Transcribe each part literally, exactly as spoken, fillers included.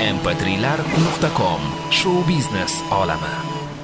em pe trilar nuqta com Show Business olami.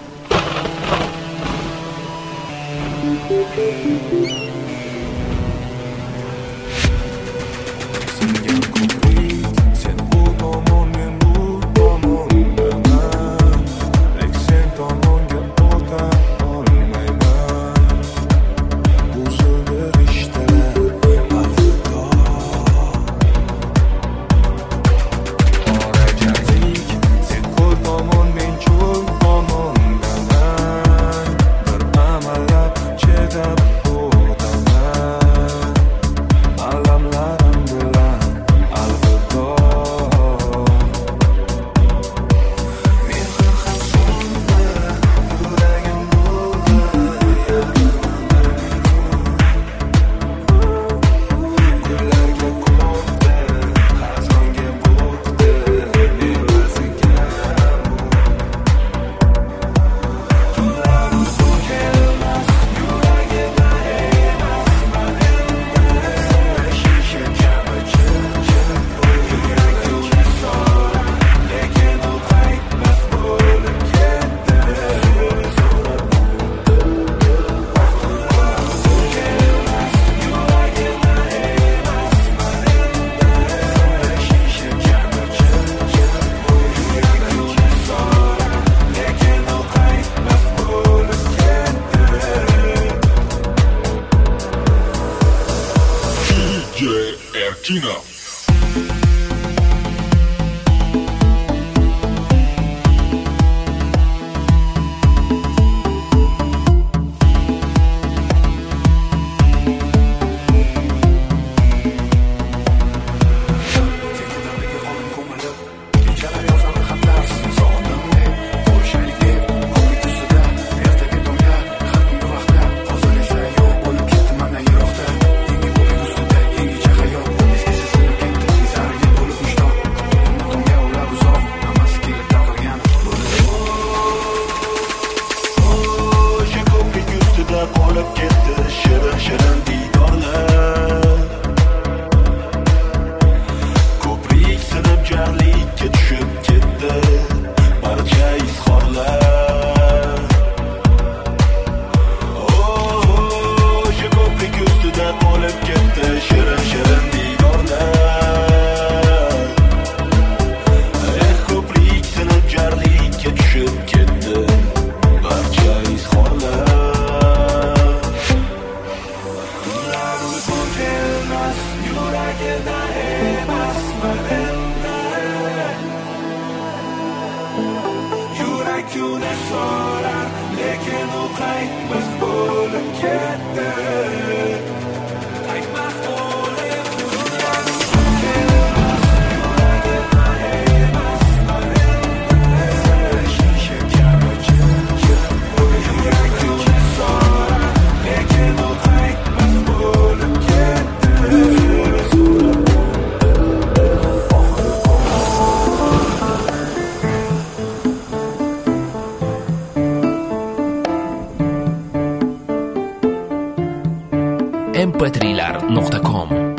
Erkina. Qolib ketdi shirin shirin diydorlar, ko'prik sinib jarlikka tushib ketdi barcha izhorlar. Oh, shu ko'prik ustida qolib ketdi shirin shirin diydorlar. Eh, ko'prik sinib jarlikka tushib ketdi barcha izhorlar. Yurakuna so'rar, lekin u qaytmas bo'lib ketdi. Qaytmas bo'lib shisha kabi jim-jim. Yurakuna so'rar, lekin u qaytmas bo'lib ketdi. em pe trilar nuqta com